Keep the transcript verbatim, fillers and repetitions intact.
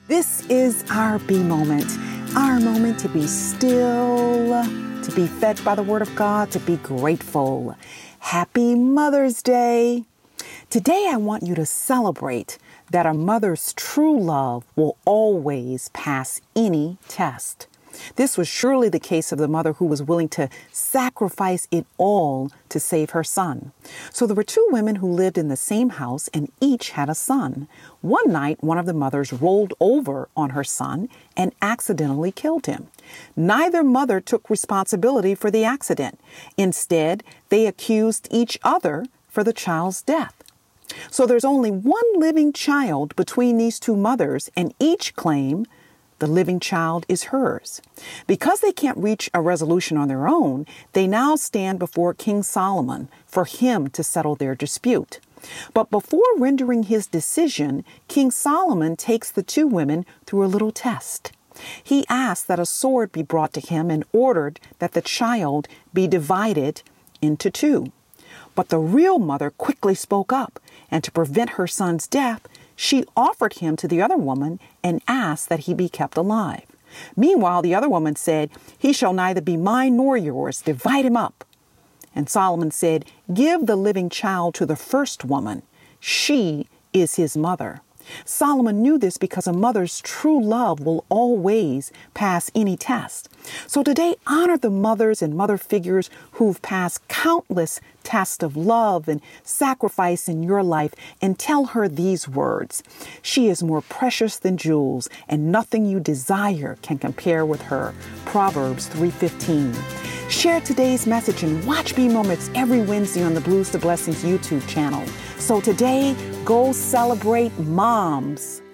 This is our B moment, our moment to be still, to be fed by the Word of God, to be grateful. Happy Mother's Day. Today, I want you to celebrate that a mother's true love will always pass any test. This was surely the case of the mother who was willing to sacrifice it all to save her son. So there were two women who lived in the same house and each had a son. One night, one of the mothers rolled over on her son and accidentally killed him. Neither mother took responsibility for the accident. Instead, they accused each other for the child's death. So there's only one living child between these two mothers, and each claim the living child is hers. Because they can't reach a resolution on their own, they now stand before King Solomon for him to settle their dispute. But before rendering his decision, King Solomon takes the two women through a little test. He asked that a sword be brought to him and ordered that the child be divided into two. But the real mother quickly spoke up, and to prevent her son's death, she offered him to the other woman and asked that he be kept alive. Meanwhile, the other woman said, "He shall neither be mine nor yours. Divide him up." And Solomon said, "Give the living child to the first woman. She is his mother." Solomon knew this because a mother's true love will always pass any test. So today, honor the mothers and mother figures who've passed countless tests of love and sacrifice in your life, and tell her these words: "She is more precious than jewels, and nothing you desire can compare with her." Proverbs three fifteen. Share today's message and watch B Moments every Wednesday on the Blues to Blessings YouTube channel. So today, go celebrate moms.